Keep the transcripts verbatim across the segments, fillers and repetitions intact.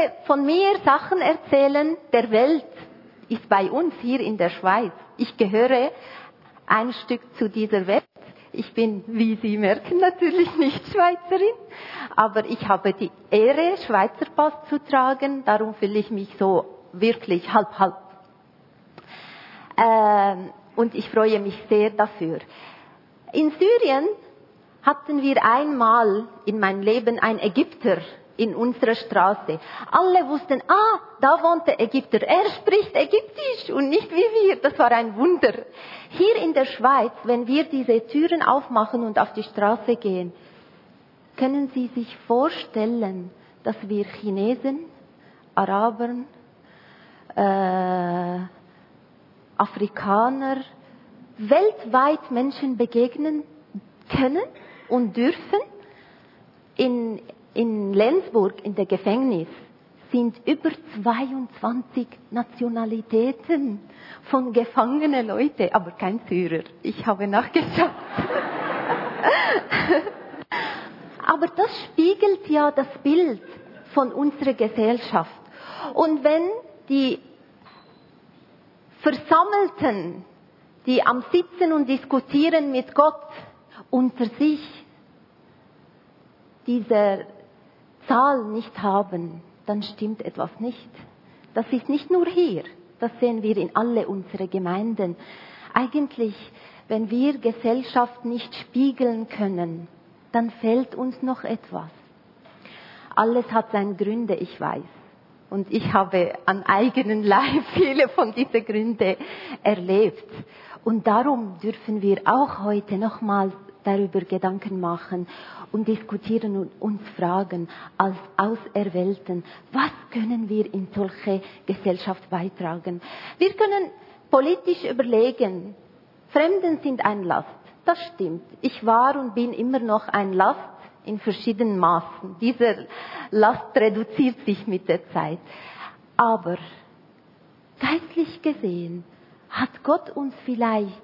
von mir Sachen erzählen, der Welt ist bei uns hier in der Schweiz. Ich gehöre ein Stück zu dieser Welt. Ich bin, wie Sie merken, natürlich nicht Schweizerin, aber ich habe die Ehre, Schweizer Pass zu tragen. Darum fühle ich mich so wirklich halb halb. Ähm, und ich freue mich sehr dafür. In Syrien hatten wir einmal in meinem Leben einen Ägypter in unserer Straße. Alle wussten, ah, da wohnt der Ägypter. Er spricht Ägyptisch und nicht wie wir. Das war ein Wunder. Hier in der Schweiz, wenn wir diese Türen aufmachen und auf die Straße gehen, können Sie sich vorstellen, dass wir Chinesen, Arabern, äh, Afrikaner, weltweit Menschen begegnen können und dürfen? In In Lenzburg, in der Gefängnis, sind über zweiundzwanzig Nationalitäten von gefangenen Leuten, aber kein Syrer. Ich habe nachgeschaut. Aber das spiegelt ja das Bild von unserer Gesellschaft. Und wenn die Versammelten, die am Sitzen und Diskutieren mit Gott unter sich, diese Zahl nicht haben, dann stimmt etwas nicht. Das ist nicht nur hier, das sehen wir in alle unsere Gemeinden. Eigentlich, wenn wir Gesellschaft nicht spiegeln können, dann fehlt uns noch etwas. Alles hat seine Gründe, ich weiß. Und ich habe an eigenen Leib viele von diesen Gründen erlebt. Und darum dürfen wir auch heute nochmal darüber Gedanken machen und diskutieren und uns fragen, als Auserwählten, was können wir in solche Gesellschaft beitragen? Wir können politisch überlegen, Fremden sind ein Last. Das stimmt. Ich war und bin immer noch ein Last in verschiedenen Maßen. Diese Last reduziert sich mit der Zeit. Aber geistlich gesehen hat Gott uns vielleicht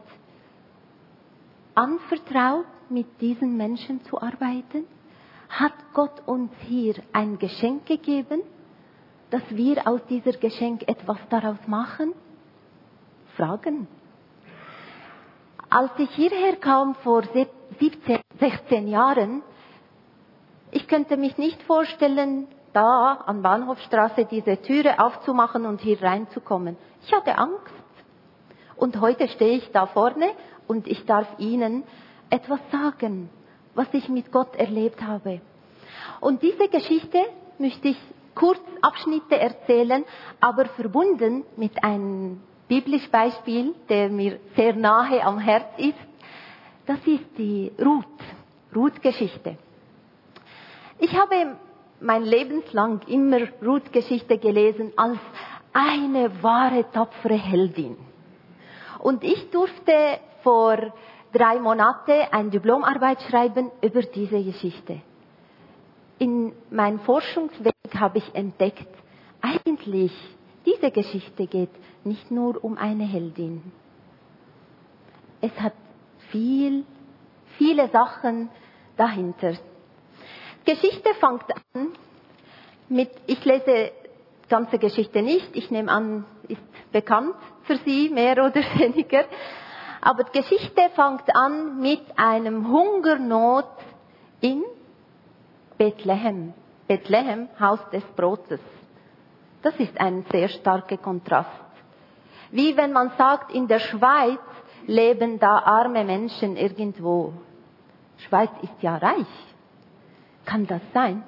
anvertraut, mit diesen Menschen zu arbeiten? Hat Gott uns hier ein Geschenk gegeben, dass wir aus dieser Geschenk etwas daraus machen? Fragen. Als ich hierher kam vor siebzehn, sechzehn Jahren, ich könnte mich nicht vorstellen, da an Bahnhofstraße diese Türe aufzumachen und hier reinzukommen. Ich hatte Angst. Und heute stehe ich da vorne und ich darf Ihnen etwas sagen, was ich mit Gott erlebt habe. Und diese Geschichte möchte ich kurz Abschnitte erzählen, aber verbunden mit einem biblischen Beispiel, der mir sehr nahe am Herz ist. Das ist die Ruth, Ruth-Geschichte. Ich habe mein Lebenslang immer Ruth-Geschichte gelesen als eine wahre, tapfere Heldin. Und ich durfte vor drei Monaten eine Diplomarbeit schreiben über diese Geschichte. In meinem Forschungsweg habe ich entdeckt, eigentlich, diese Geschichte geht nicht nur um eine Heldin. Es hat viel, viele Sachen dahinter. Die Geschichte fängt an mit, ich lese die ganze Geschichte nicht, ich nehme an, ist bekannt für Sie, mehr oder weniger. Aber die Geschichte fängt an mit einem Hungernot in Bethlehem. Bethlehem, Haus des Brotes. Das ist ein sehr starker Kontrast. Wie wenn man sagt, in der Schweiz leben da arme Menschen irgendwo. Die Schweiz ist ja reich. Kann das sein?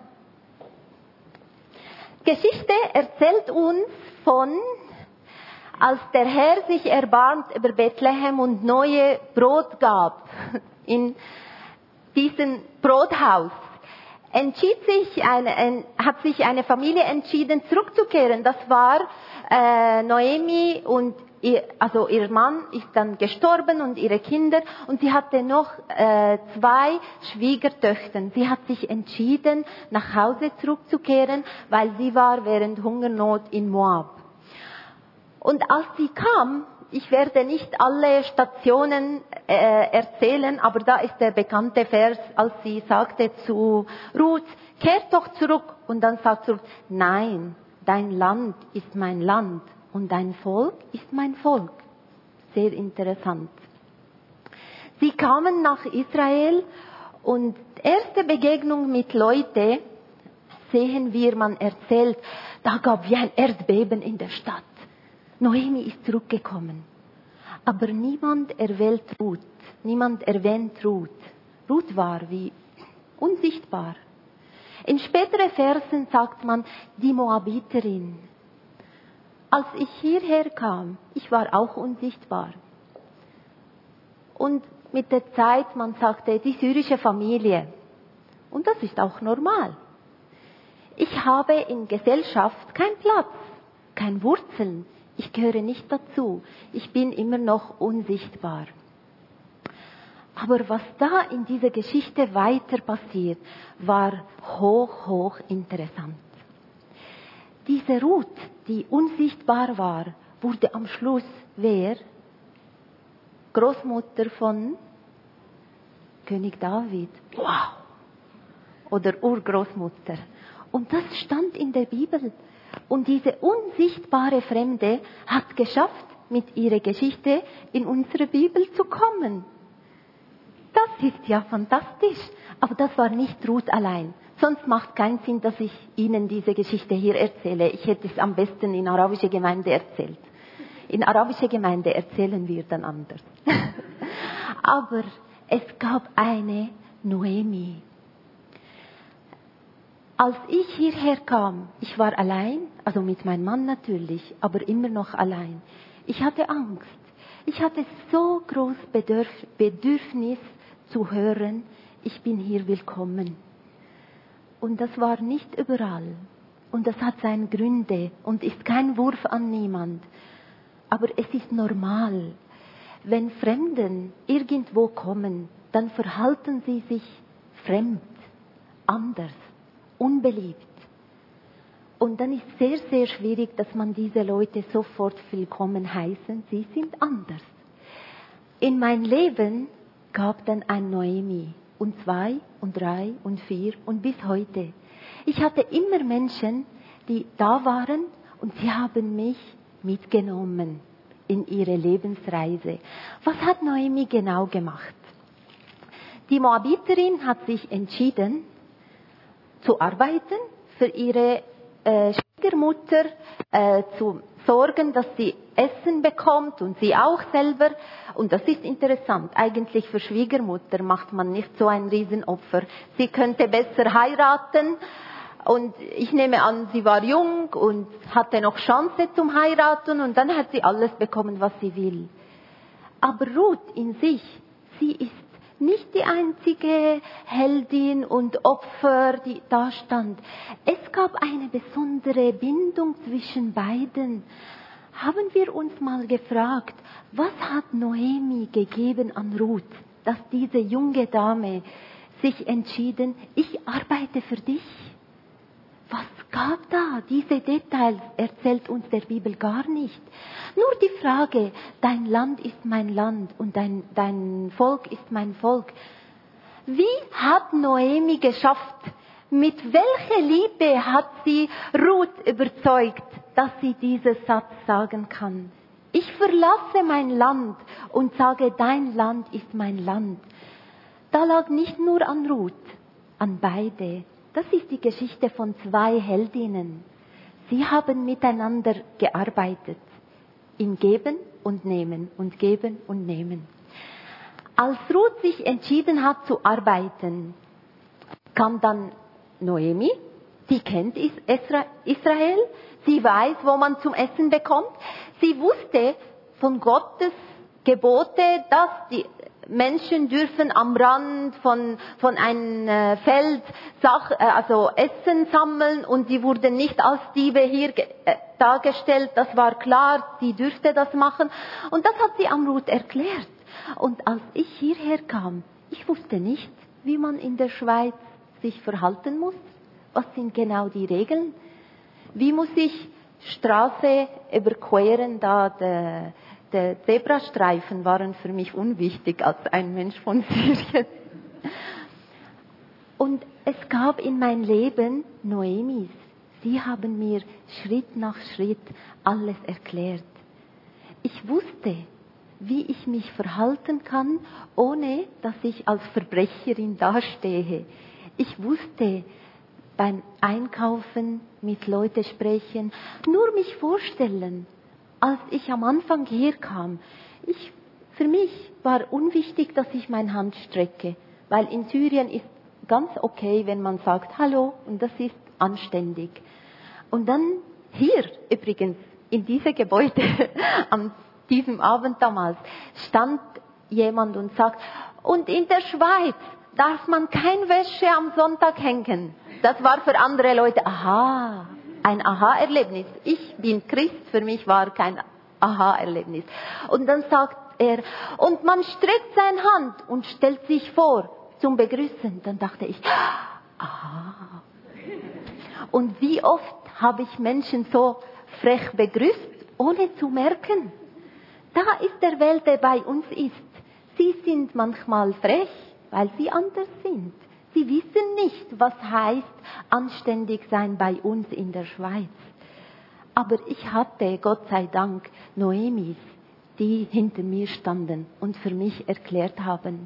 Die Geschichte erzählt uns von, als der Herr sich erbarmt über Bethlehem und neue Brot gab in diesem Brothaus, entschied sich eine, ein, hat sich eine Familie entschieden, zurückzukehren. Das war äh, Noemi und ihr, also ihr Mann ist dann gestorben und ihre Kinder und sie hatte noch äh, zwei Schwiegertöchter. Sie hat sich entschieden, nach Hause zurückzukehren, weil sie war während Hungernot in Moab. Und als sie kam, ich werde nicht alle Stationen äh, erzählen, aber da ist der bekannte Vers, als sie sagte zu Ruth, kehrt doch zurück. Und dann sagt Ruth, nein, dein Land ist mein Land und dein Volk ist mein Volk. Sehr interessant. Sie kamen nach Israel und erste Begegnung mit Leuten, sehen wir, man erzählt, da gab wie ein Erdbeben in der Stadt. Noemi ist zurückgekommen. Aber niemand erwähnt Ruth. Niemand erwähnt Ruth. Ruth war wie unsichtbar. In späteren Versen sagt man, die Moabiterin. Als ich hierher kam, ich war auch unsichtbar. Und mit der Zeit, man sagte, die syrische Familie. Und das ist auch normal. Ich habe in Gesellschaft keinen Platz, keine Wurzeln. Ich gehöre nicht dazu. Ich bin immer noch unsichtbar. Aber was da in dieser Geschichte weiter passiert, war hoch, hoch interessant. Diese Ruth, die unsichtbar war, wurde am Schluss wer? Großmutter von König David. Wow! Oder Urgroßmutter. Und das stand in der Bibel. Und diese unsichtbare Fremde hat geschafft, mit ihrer Geschichte in unsere Bibel zu kommen. Das ist ja fantastisch. Aber das war nicht Ruth allein. Sonst macht keinen Sinn, dass ich Ihnen diese Geschichte hier erzähle. Ich hätte es am besten in arabische Gemeinde erzählt. In arabische Gemeinde erzählen wir dann anders. Aber es gab eine Noemi. Als ich hierher kam, ich war allein, also mit meinem Mann natürlich, aber immer noch allein. Ich hatte Angst. Ich hatte so groß Bedürf, Bedürfnis zu hören, ich bin hier willkommen. Und das war nicht überall. Und das hat seine Gründe und ist kein Wurf an niemand. Aber es ist normal. Wenn Fremden irgendwo kommen, dann verhalten sie sich fremd, anders, unbeliebt. Und dann ist es sehr, sehr schwierig, dass man diese Leute sofort willkommen heißen. Sie sind anders. In mein Leben gab dann ein Noemi. Und zwei und drei und vier und bis heute. Ich hatte immer Menschen, die da waren und sie haben mich mitgenommen in ihre Lebensreise. Was hat Noemi genau gemacht? Die Moabiterin hat sich entschieden, zu arbeiten, für ihre äh, Schwiegermutter äh, zu sorgen, dass sie Essen bekommt und sie auch selber. Und das ist interessant. Eigentlich für Schwiegermutter macht man nicht so ein Riesenopfer. Sie könnte besser heiraten. Und ich nehme an, sie war jung und hatte noch Chance zum Heiraten. Und dann hat sie alles bekommen, was sie will. Aber Ruth in sich, sie ist nicht die einzige Heldin und Opfer, die da stand. Es gab eine besondere Bindung zwischen beiden. Haben wir uns mal gefragt, was hat Noemi gegeben an Ruth, dass diese junge Dame sich entschieden, ich arbeite für dich? Was gab da? Diese Details erzählt uns der Bibel gar nicht. Nur die Frage, dein Land ist mein Land und dein, dein Volk ist mein Volk. Wie hat Noemi geschafft? Mit welcher Liebe hat sie Ruth überzeugt, dass sie diesen Satz sagen kann? Ich verlasse mein Land und sage, dein Land ist mein Land. Da lag nicht nur an Ruth, an beide. Das ist die Geschichte von zwei Heldinnen. Sie haben miteinander gearbeitet. Im Geben und Nehmen und Geben und Nehmen. Als Ruth sich entschieden hat zu arbeiten, kam dann Noemi, die kennt Israel, sie weiß, wo man zum Essen bekommt. Sie wusste von Gottes Gebote, dass die Menschen dürfen am Rand von, von einem äh, Feld Sach, äh, also Essen sammeln und sie wurden nicht als Diebe hier äh, dargestellt. Das war klar, sie dürfte das machen. Und das hat sie am Ruth erklärt. Und als ich hierher kam, ich wusste nicht, wie man in der Schweiz sich verhalten muss. Was sind genau die Regeln? Wie muss ich Straße überqueren, da der Die Zebrastreifen waren für mich unwichtig als ein Mensch von Syrien. Und es gab in mein Leben Noemis. Sie haben mir Schritt nach Schritt alles erklärt. Ich wusste, wie ich mich verhalten kann, ohne dass ich als Verbrecherin dastehe. Ich wusste, beim Einkaufen mit Leuten sprechen, nur mich vorstellen. Als ich am Anfang herkam, ich, für mich war unwichtig, dass ich meine Hand strecke, weil in Syrien ist ganz okay, wenn man sagt Hallo, und das ist anständig. Und dann hier übrigens, in diesem Gebäude, an diesem Abend damals, stand jemand und sagt, und in der Schweiz darf man kein Wäsche am Sonntag hängen. Das war für andere Leute, aha, ein Aha-Erlebnis. Ich bin Christ, für mich war kein Aha-Erlebnis. Und dann sagt er, und man streckt seine Hand und stellt sich vor zum Begrüßen. Dann dachte ich, aha. Und wie oft habe ich Menschen so frech begrüßt, ohne zu merken. Da ist der Welt, der bei uns ist. Sie sind manchmal frech, weil sie anders sind. Sie wissen nicht, was heißt anständig sein bei uns in der Schweiz. Aber ich hatte, Gott sei Dank, Noemis, die hinter mir standen und für mich erklärt haben.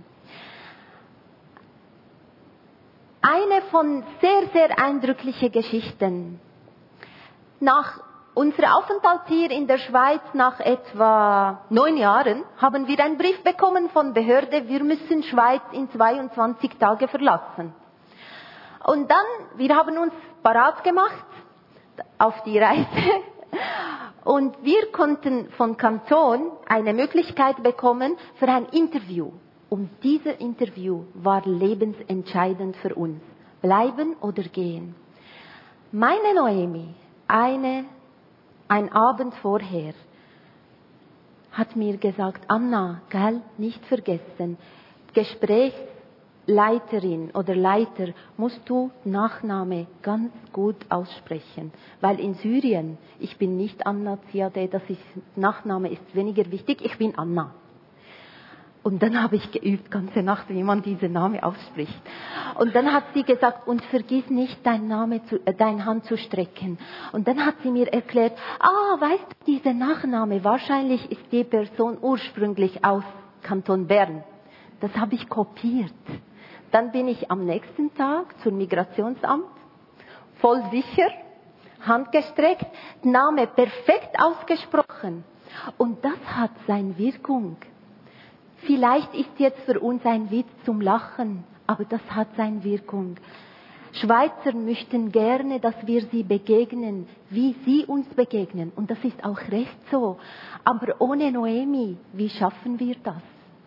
Eine von sehr, sehr eindrücklichen Geschichten. Nach unserem Aufenthalt hier in der Schweiz, nach etwa neun Jahren, haben wir einen Brief bekommen von Behörde, wir müssen Schweiz in zweiundzwanzig Tage verlassen. Und dann, wir haben uns parat gemacht auf die Reise und wir konnten von Kanton eine Möglichkeit bekommen für ein Interview. Und dieses Interview war lebensentscheidend für uns. Bleiben oder gehen. Meine Noemi, eine, ein Abend vorher, hat mir gesagt, Anna, gell, nicht vergessen, Gesprächsleiterin oder Leiter musst du Nachname ganz gut aussprechen. Weil in Syrien, ich bin nicht Anna Ziadeh, das ist, Nachname ist weniger wichtig, ich bin Anna. Und dann habe ich geübt, ganze Nacht, wie man diesen Namen ausspricht. Und dann hat sie gesagt, und vergiss nicht, dein Name zu, äh, deine Hand zu strecken. Und dann hat sie mir erklärt, ah, weißt du, dieser Nachname, wahrscheinlich ist die Person ursprünglich aus Kanton Bern. Das habe ich kopiert. Dann bin ich am nächsten Tag zum Migrationsamt, voll sicher, Hand gestreckt, Name perfekt ausgesprochen. Und das hat seine Wirkung. Vielleicht ist jetzt für uns ein Witz zum Lachen, aber das hat seine Wirkung. Schweizer möchten gerne, dass wir sie begegnen, wie sie uns begegnen. Und das ist auch recht so. Aber ohne Noemi, wie schaffen wir das?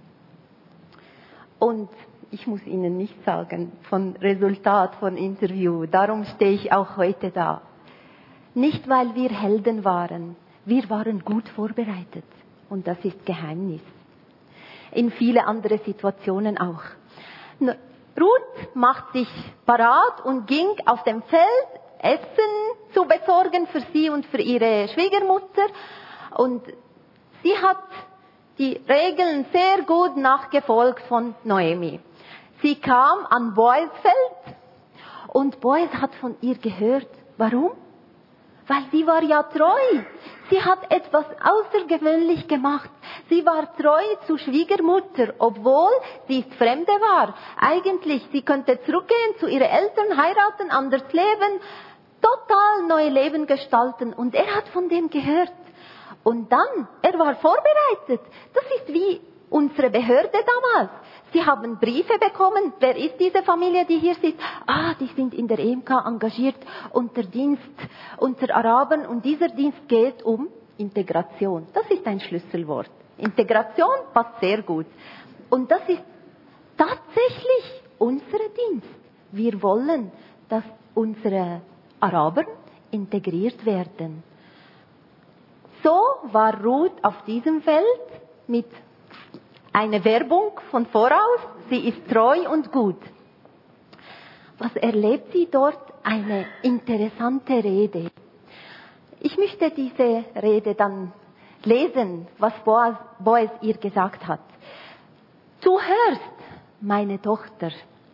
Und ich muss Ihnen nicht sagen, von Resultat, von Interview, darum stehe ich auch heute da. Nicht, weil wir Helden waren, wir waren gut vorbereitet. Und das ist Geheimnis. In viele andere Situationen auch. Ruth macht sich parat und ging auf dem Feld, Essen zu besorgen für sie und für ihre Schwiegermutter. Und sie hat die Regeln sehr gut nachgefolgt von Noemi. Sie kam an Boas Feld und Boas hat von ihr gehört. Warum? Weil sie war ja treu. Sie hat etwas außergewöhnlich gemacht. Sie war treu zur Schwiegermutter, obwohl sie ist Fremde war. Eigentlich, sie könnte zurückgehen zu ihren Eltern, heiraten, anders leben, total neues Leben gestalten. Und er hat von dem gehört. Und dann, er war vorbereitet. Das ist wie unsere Behörde damals. Sie haben Briefe bekommen. Wer ist diese Familie, die hier sitzt? Ah, die sind in der E M K engagiert unter Dienst, unter Arabern. Und dieser Dienst geht um Integration. Das ist ein Schlüsselwort. Integration passt sehr gut. Und das ist tatsächlich unser Dienst. Wir wollen, dass unsere Araber integriert werden. So war Ruth auf diesem Feld mit einer Werbung von voraus. Sie ist treu und gut. Was erlebt sie dort? Eine interessante Rede. Ich möchte diese Rede dann lesen, was Boas, Boas ihr gesagt hat. Du hörst, meine Tochter,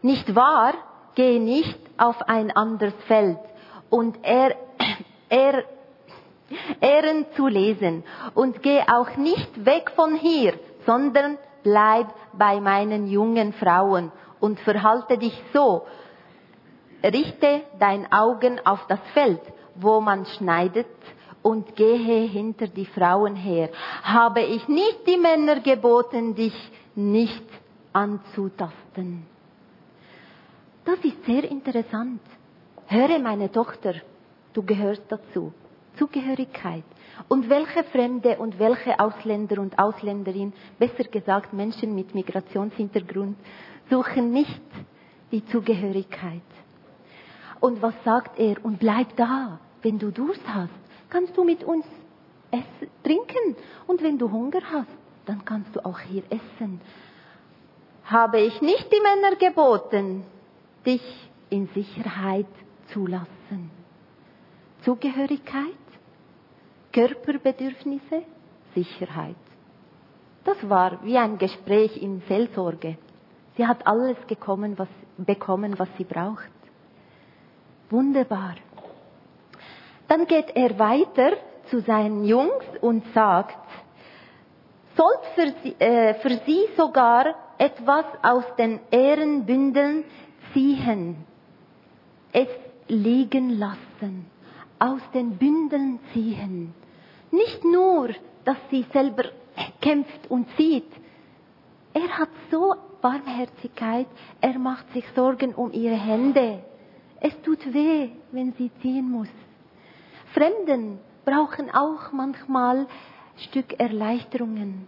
Nicht wahr? Geh nicht auf ein anderes Feld und er, er, Ehren zu lesen und geh auch nicht weg von hier, sondern bleib bei meinen jungen Frauen und verhalte dich so. Richte dein Augen auf das Feld, wo man schneidet, und gehe hinter die Frauen her. Habe ich nicht die Männer geboten, dich nicht anzutasten? Das ist sehr interessant. Höre, meine Tochter, du gehörst dazu. Zugehörigkeit. Und welche Fremde und welche Ausländer und Ausländerin, besser gesagt Menschen mit Migrationshintergrund, suchen nicht die Zugehörigkeit. Und was sagt er? Und bleib da, wenn du Durst hast, kannst du mit uns essen, trinken. Und wenn du Hunger hast, dann kannst du auch hier essen. Habe ich nicht die Männer geboten, dich in Sicherheit zu lassen? Zugehörigkeit, Körperbedürfnisse, Sicherheit. Das war wie ein Gespräch in Seelsorge. Sie hat alles gekommen, was, bekommen, was sie braucht. Wunderbar. Dann geht er weiter zu seinen Jungs und sagt, sollt für sie, äh, für sie sogar etwas aus den Ehrenbündeln ziehen, es liegen lassen, aus den Bündeln ziehen. Nicht nur, dass sie selber kämpft und zieht. Er hat so Barmherzigkeit, er macht sich Sorgen um ihre Hände. Es tut weh, wenn sie ziehen muss. Fremden brauchen auch manchmal ein Stück Erleichterungen.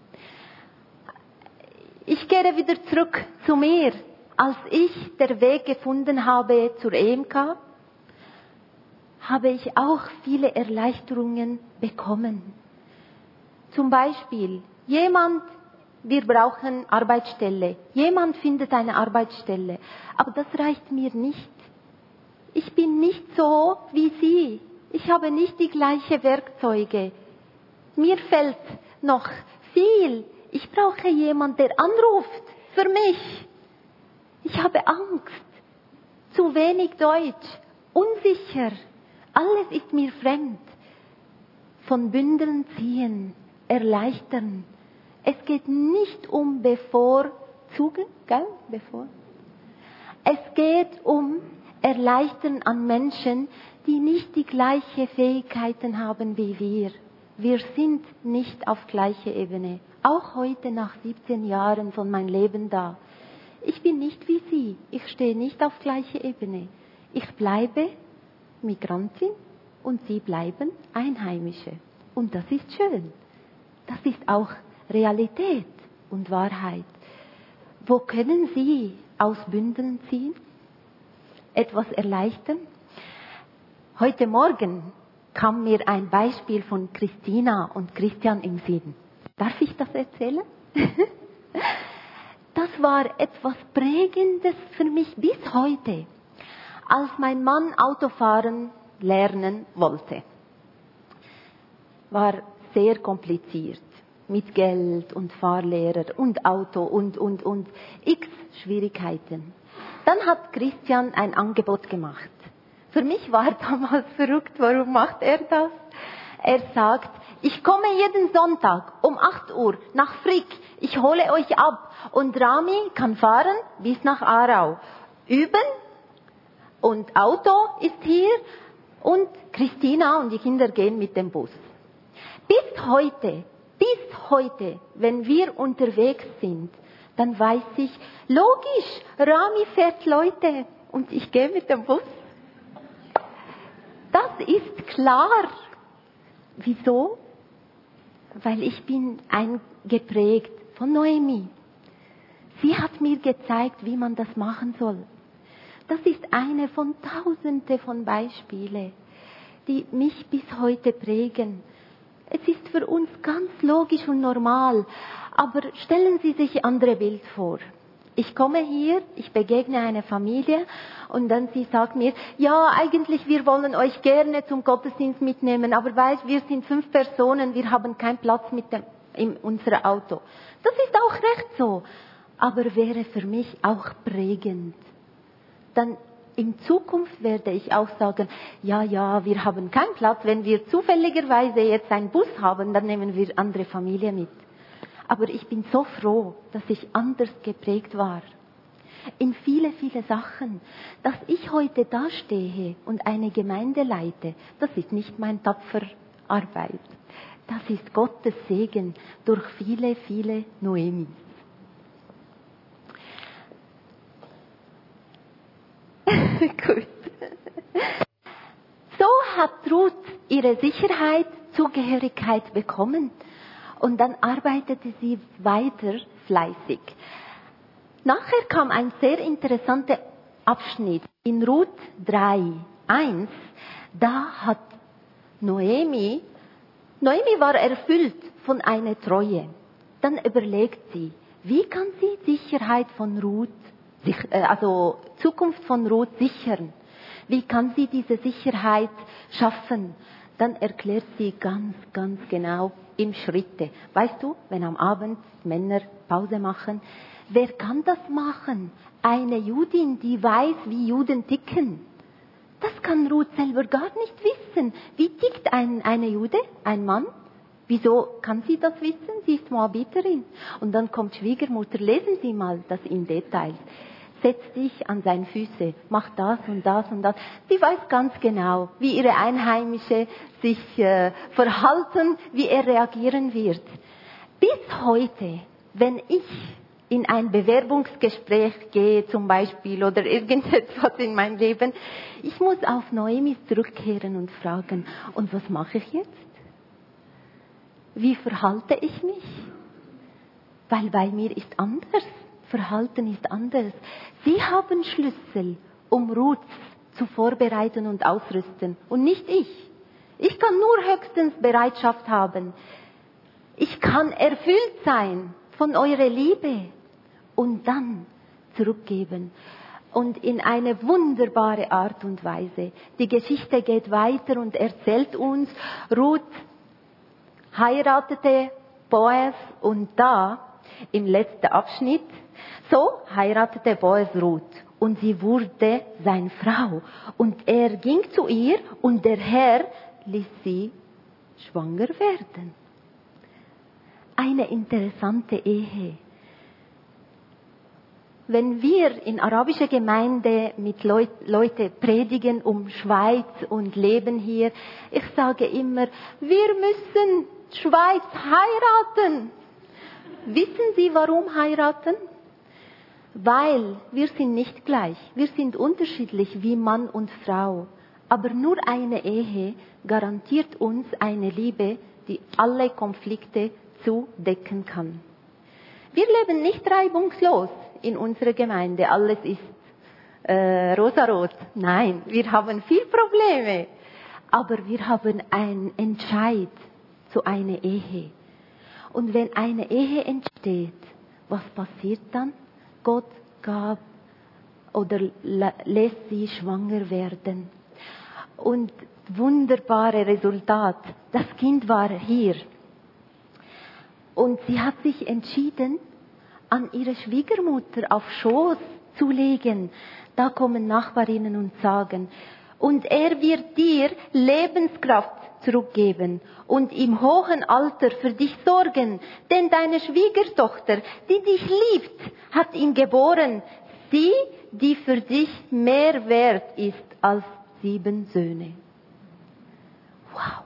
Ich kehre wieder zurück zu mir. Als ich den Weg gefunden habe zur E M K, habe ich auch viele Erleichterungen bekommen. Zum Beispiel, jemand, wir brauchen Arbeitsstelle. Jemand findet eine Arbeitsstelle. Aber das reicht mir nicht. Ich bin nicht so wie Sie. Ich habe nicht die gleichen Werkzeuge. Mir fehlt noch viel. Ich brauche jemanden, der anruft für mich. Ich habe Angst. Zu wenig Deutsch. Unsicher. Alles ist mir fremd. Von Bündeln ziehen. Erleichtern. Es geht nicht um bevorzugen, gell? Bevor. Es geht um Erleichtern an Menschen, die nicht die gleichen Fähigkeiten haben wie wir. Wir sind nicht auf gleicher Ebene. Auch heute nach siebzehn Jahren von meinem Leben da. Ich bin nicht wie Sie. Ich stehe nicht auf gleicher Ebene. Ich bleibe Migrantin und Sie bleiben Einheimische. Und das ist schön. Das ist auch Realität und Wahrheit. Wo können Sie aus Bündeln ziehen? Etwas erleichtern? Heute Morgen kam mir ein Beispiel von Christina und Christian im Sinn. Darf ich das erzählen? Das war etwas Prägendes für mich bis heute, als mein Mann Autofahren lernen wollte. War sehr kompliziert. Mit Geld und Fahrlehrer und Auto und, und, und. X Schwierigkeiten. Dann hat Christian ein Angebot gemacht. Für mich war damals verrückt, warum macht er das? Er sagt, ich komme jeden Sonntag um acht Uhr nach Frick, ich hole euch ab und Rami kann fahren bis nach Aarau. Üben und Auto ist hier und Christina und die Kinder gehen mit dem Bus. Bis heute, bis heute, wenn wir unterwegs sind, dann weiß ich, logisch, Rami fährt Leute und ich gehe mit dem Bus. Das ist klar. Wieso? Weil ich bin eingeprägt von Noemi. Sie hat mir gezeigt, wie man das machen soll. Das ist eine von Tausenden von Beispielen, die mich bis heute prägen. Es ist für uns ganz logisch und normal, aber stellen Sie sich ein anderes Bild vor. Ich komme hier, ich begegne eine Familie und dann sie sagt mir, ja, eigentlich wir wollen euch gerne zum Gottesdienst mitnehmen, aber weil wir sind fünf Personen, wir haben keinen Platz mit dem, in unserem Auto. Das ist auch recht so. aber wäre für mich auch prägend. Dann in Zukunft werde ich auch sagen, ja, ja, wir haben keinen Platz. Wenn wir zufälligerweise jetzt einen Bus haben, dann nehmen wir andere Familie mit. Aber ich bin so froh, dass ich anders geprägt war. In viele, viele Sachen. Dass ich heute dastehe und eine Gemeinde leite, das ist nicht mein tapfer Arbeit. Das ist Gottes Segen durch viele, viele Noemis. Gut. So hat Ruth ihre Sicherheit, Zugehörigkeit bekommen. Und dann arbeitete sie weiter fleißig. Nachher kam ein sehr interessanter Abschnitt in Ruth drei, eins. Da hat Noemi, Noemi war erfüllt von einer Treue. Dann überlegt sie, wie kann sie Sicherheit von Ruth, also Zukunft von Ruth sichern? Wie kann sie diese Sicherheit schaffen? Dann erklärt sie ganz, ganz genau in Schritte. Weißt du, wenn am Abend Männer Pause machen, wer kann das machen? Eine Judin, die weiß, wie Juden ticken. Das kann Ruth selber gar nicht wissen. Wie tickt ein, eine Jude, ein Mann? Wieso kann sie das wissen? Sie ist Moabiterin. Und dann kommt Schwiegermutter, lesen Sie mal das in Details. Setz dich an seine Füße, mach das und das und das. Sie weiß ganz genau, wie ihre Einheimische sich äh, verhalten, wie er reagieren wird. Bis heute, wenn ich in ein Bewerbungsgespräch gehe zum Beispiel oder irgendetwas in meinem Leben, ich muss auf Noemi zurückkehren und fragen, und was mache ich jetzt? Wie verhalte ich mich? Weil bei mir ist anders. Verhalten ist anders. Sie haben Schlüssel, um Ruth zu vorbereiten und ausrüsten. Und nicht ich. Ich kann nur höchstens Bereitschaft haben. Ich kann erfüllt sein von eurer Liebe. Und dann zurückgeben. Und in eine wunderbare Art und Weise. Die Geschichte geht weiter und erzählt uns, Ruth heiratete Boas und da, im letzten Abschnitt, so heiratete Boas Ruth und sie wurde seine Frau. Und er ging zu ihr und der Herr ließ sie schwanger werden. Eine interessante Ehe. Wenn wir in arabischer Gemeinde mit Leut, Leute predigen um Schweiz und Leben hier, ich sage immer, wir müssen Schweiz heiraten. Wissen Sie, warum heiraten? Weil wir sind nicht gleich. Wir sind unterschiedlich wie Mann und Frau. Aber nur eine Ehe garantiert uns eine Liebe, die alle Konflikte zudecken kann. Wir leben nicht reibungslos in unserer Gemeinde. Alles ist äh, rosarot. Nein, wir haben viel Probleme. Aber wir haben einen Entscheid zu einer Ehe. Und wenn eine Ehe entsteht, was passiert dann? Gott gab oder lässt sie schwanger werden. Und wunderbare Resultat. Das Kind war hier. Und sie hat sich entschieden, an ihre Schwiegermutter auf Schoß zu legen. Da kommen Nachbarinnen und sagen, und er wird dir Lebenskraft zurückgeben und im hohen Alter für dich sorgen, denn deine Schwiegertochter, die dich liebt, hat ihn geboren, sie, die für dich mehr wert ist als sieben Söhne. Wow!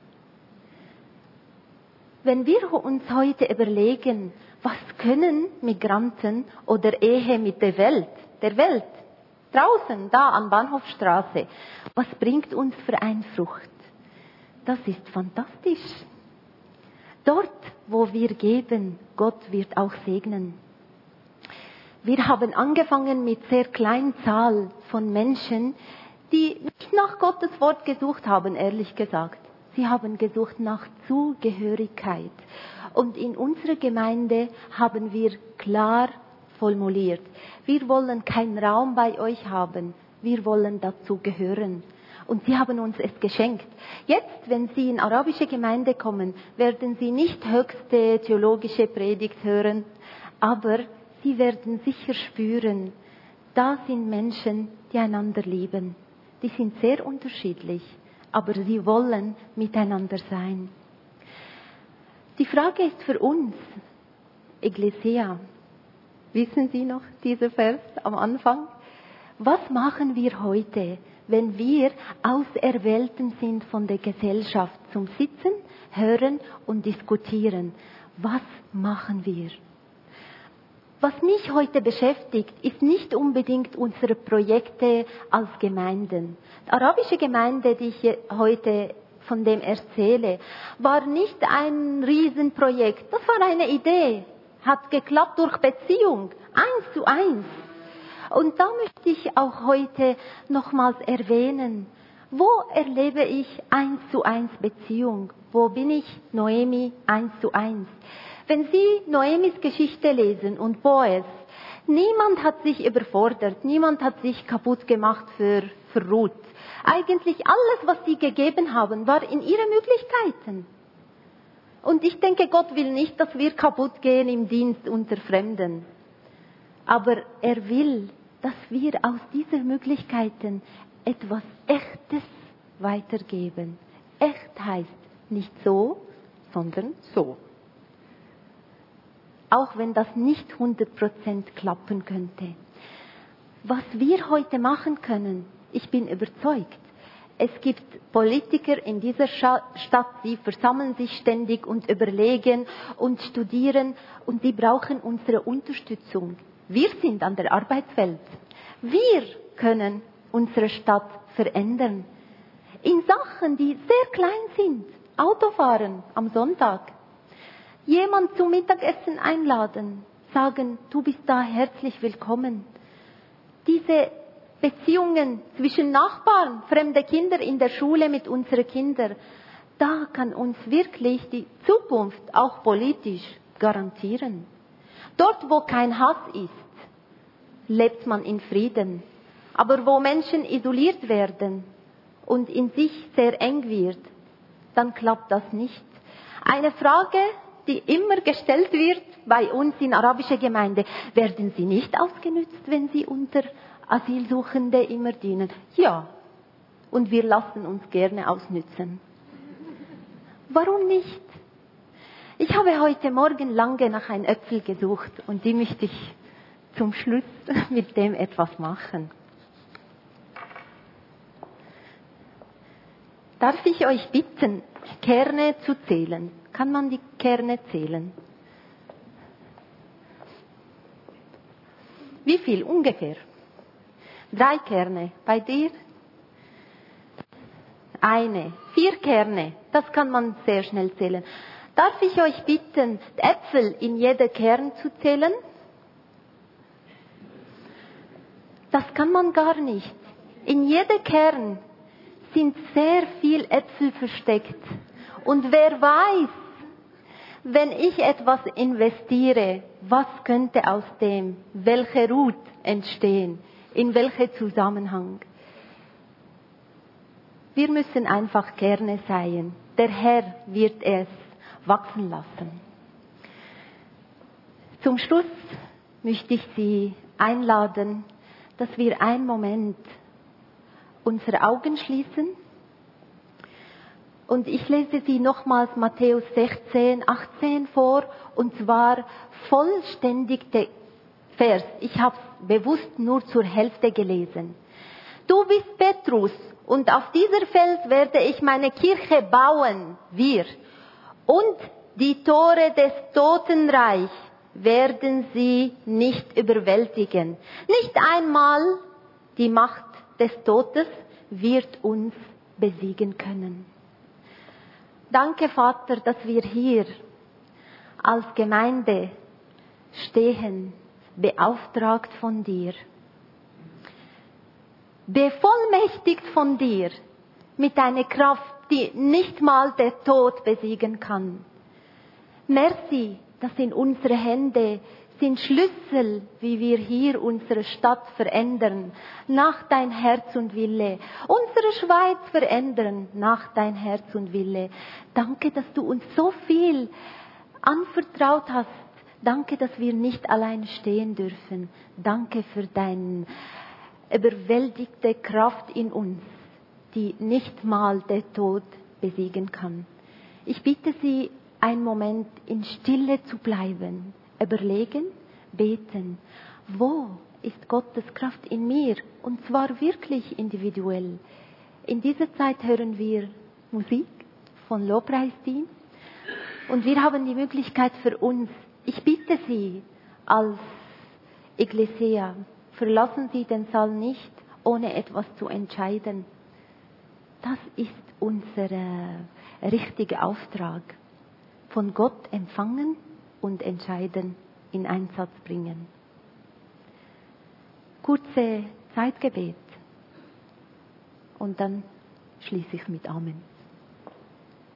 Wenn wir uns heute überlegen, was können Migranten oder Ehe mit der Welt, der Welt, draußen, da an Bahnhofstraße, was bringt uns für eine Frucht? Das ist fantastisch. Dort, wo wir geben, Gott wird auch segnen. Wir haben angefangen mit sehr kleinen Zahl von Menschen, die nicht nach Gottes Wort gesucht haben, ehrlich gesagt. Sie haben gesucht nach Zugehörigkeit. Und in unserer Gemeinde haben wir klar formuliert, wir wollen keinen Raum bei euch haben, wir wollen dazu gehören. Und sie haben uns es geschenkt. Jetzt, wenn Sie in arabische Gemeinde kommen, werden Sie nicht höchste theologische Predigt hören, aber sie werden sicher spüren, da sind Menschen, die einander lieben. Die sind sehr unterschiedlich, aber sie wollen miteinander sein. Die Frage ist für uns, Ecclesia, wissen Sie noch dieser Vers am Anfang? Was machen wir heute, wenn wir Auserwählten sind von der Gesellschaft zum Sitzen, Hören und Diskutieren? Was machen wir? Was mich heute beschäftigt, ist nicht unbedingt unsere Projekte als Gemeinden. Die arabische Gemeinde, die ich heute von dem erzähle, war nicht ein Riesenprojekt. Das war eine Idee. Hat geklappt durch Beziehung. Eins zu eins. Und da möchte ich auch heute nochmals erwähnen, wo erlebe ich eins zu eins Beziehung? Wo bin ich Noemi eins zu eins? Wenn Sie Noemis Geschichte lesen und Boas, niemand hat sich überfordert, niemand hat sich kaputt gemacht für, für Ruth. Eigentlich alles, was sie gegeben haben, war in ihren Möglichkeiten. Und ich denke, Gott will nicht, dass wir kaputt gehen im Dienst unter Fremden. Aber er will, dass wir aus diesen Möglichkeiten etwas Echtes weitergeben. Echt heißt nicht so, sondern so. Auch wenn das nicht hundert Prozent klappen könnte. Was wir heute machen können, ich bin überzeugt, es gibt Politiker in dieser Stadt, die versammeln sich ständig und überlegen und studieren und die brauchen unsere Unterstützung. Wir sind an der Arbeitswelt. Wir können unsere Stadt verändern. In Sachen, die sehr klein sind. Autofahren am Sonntag. Jemand zum Mittagessen einladen, sagen, du bist da herzlich willkommen. Diese Beziehungen zwischen Nachbarn, fremde Kinder in der Schule mit unseren Kindern, da kann uns wirklich die Zukunft auch politisch garantieren. Dort, wo kein Hass ist, lebt man in Frieden. Aber wo Menschen isoliert werden und in sich sehr eng wird, dann klappt das nicht. Eine Frage, die immer gestellt wird bei uns in arabischer Gemeinde. Werden Sie nicht ausgenützt, wenn Sie unter Asylsuchende immer dienen? Ja. Und wir lassen uns gerne ausnützen. Warum nicht? Ich habe heute Morgen lange nach einem Äpfel gesucht und die möchte ich zum Schluss mit dem etwas machen. Darf ich euch bitten, Kerne zu zählen? Kann man die Kerne zählen? Wie viel ungefähr? Drei Kerne. Bei dir? Eine. Vier Kerne. Das kann man sehr schnell zählen. Darf ich euch bitten, Äpfel in jeder Kern zu zählen? Das kann man gar nicht. In jeder Kern sind sehr viel Äpfel versteckt. Und wer weiß, wenn ich etwas investiere, was könnte aus dem, welche Route entstehen, in welchem Zusammenhang? Wir müssen einfach Kerne säen. Der Herr wird es wachsen lassen. Zum Schluss möchte ich Sie einladen, dass wir einen Moment unsere Augen schließen. Und ich lese Sie nochmals Matthäus sechzehn, achtzehn vor, und zwar vollständig der Vers. Ich habe es bewusst nur zur Hälfte gelesen. Du bist Petrus, und auf dieser Fels werde ich meine Kirche bauen, wir. Und die Tore des Totenreich werden sie nicht überwältigen. Nicht einmal die Macht des Todes wird uns besiegen können. Danke, Vater, dass wir hier als Gemeinde stehen, beauftragt von dir, bevollmächtigt von dir, mit einer Kraft, die nicht mal der Tod besiegen kann. Merci, dass in unsere Hände sind Schlüssel, wie wir hier unsere Stadt verändern, nach dein Herz und Wille. Unsere Schweiz verändern, nach dein Herz und Wille. Danke, dass du uns so viel anvertraut hast, Danke, dass wir nicht allein stehen dürfen. Danke für deine überwältigte Kraft in uns, die nicht mal der Tod besiegen kann. Ich bitte Sie, einen Moment in Stille zu bleiben, überlegen, beten. Wo ist Gottes Kraft in mir? Und zwar wirklich individuell. In dieser Zeit hören wir Musik von Lobpreisteam und wir haben die Möglichkeit für uns. Ich bitte Sie als Ekklesia, verlassen Sie den Saal nicht, ohne etwas zu entscheiden. Das ist unser äh, richtiger Auftrag. Von Gott empfangen und entscheiden, in Einsatz bringen. Kurze Zeitgebet und dann schließe ich mit Amen.